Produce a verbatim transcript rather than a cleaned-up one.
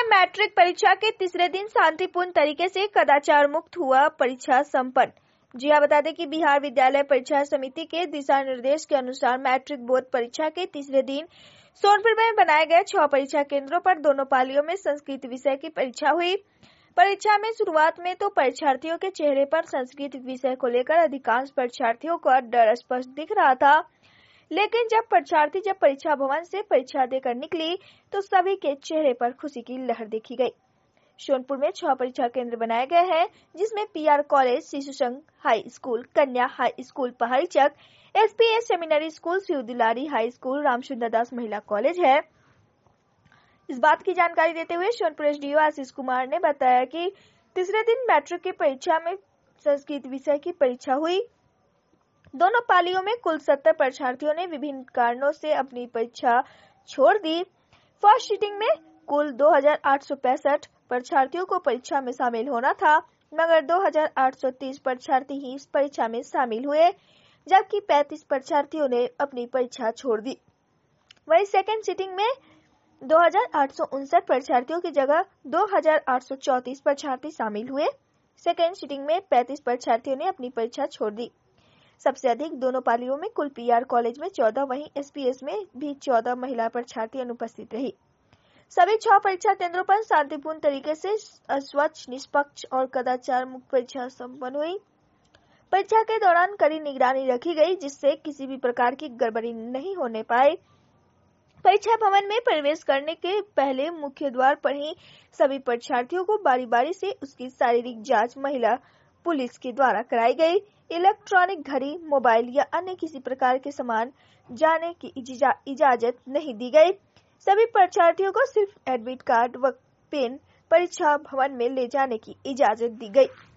Matric परीक्षा के तीसरे दिन शांतिपूर्ण तरीके से कदाचार मुक्त हुआ परीक्षा संपन्न। जी हाँ, बता दें कि बिहार विद्यालय परीक्षा समिति के दिशा निर्देश के अनुसार मैट्रिक बोर्ड परीक्षा के तीसरे दिन सोनपुर में बनाए गए छह परीक्षा केंद्रों पर दोनों पालियों में संस्कृत विषय की परीक्षा हुई। परीक्षा में शुरुआत में तो परीक्षार्थियों के चेहरे पर संस्कृत विषय को लेकर अधिकांश परीक्षार्थियों का डर स्पष्ट दिख रहा था, लेकिन जब परीक्षार्थी जब परीक्षा भवन से परीक्षा देकर निकली तो सभी के चेहरे पर खुशी की लहर देखी गई। सोनपुर में छह परीक्षा केंद्र बनाए गए हैं, जिसमें PR college, Shishu Sangh high school, Kanya high school Pahari Chak, SPS seminary school, Shiv Dulari high school, Ramsundar Das Mahila college है। इस बात की जानकारी देते हुए सोनपुर एसडीओ आशीष कुमार ने बताया कि तीसरे दिन मैट्रिक की परीक्षा में संस्कृत विषय की परीक्षा हुई। दोनों पालियों में कुल सत्तर परीक्षार्थियों ने विभिन्न कारणों से अपनी परीक्षा छोड़ दी। फर्स्ट सीटिंग में कुल दो हजार आठ सौ पैंसठ परीक्षार्थियों को परीक्षा में शामिल होना था, मगर दो हजार आठ सौ तीस परीक्षार्थी ही इस परीक्षा में शामिल हुए, जबकि पैंतीस परीक्षार्थियों ने अपनी परीक्षा छोड़ दी। वहीं सेकेंड सीटिंग में दो हजार आठ सौ उनसठ परीक्षार्थियों की जगह दो हजार आठ सौ चौतीस परीक्षार्थी शामिल हुए। सेकेंड सीटिंग में पैंतीस परीक्षार्थियों ने अपनी परीक्षा छोड़ दी। सबसे अधिक दोनों पालियों में कुल पीआर कॉलेज में चौदह, वहीं एसपीएस में भी चौदह महिला परीक्षार्थी अनुपस्थित रही। सभी छह परीक्षा केंद्रों पर शांतिपूर्ण तरीके से स्वच्छ, निष्पक्ष और कदाचार मुक्त परीक्षा संपन्न हुई। परीक्षा के दौरान कड़ी निगरानी रखी गई, जिससे किसी भी प्रकार की गड़बड़ी नहीं होने पाई। परीक्षा भवन में प्रवेश करने के पहले मुख्य द्वार पर ही सभी परीक्षार्थियों को बारी बारी से उसकी शारीरिक जांच महिला पुलिस के द्वारा कराई गई। इलेक्ट्रॉनिक घड़ी, मोबाइल या अन्य किसी प्रकार के सामान जाने की इजा, इजाजत नहीं दी गई। सभी परीक्षार्थियों को सिर्फ एडमिट कार्ड व पेन परीक्षा भवन में ले जाने की इजाजत दी गई।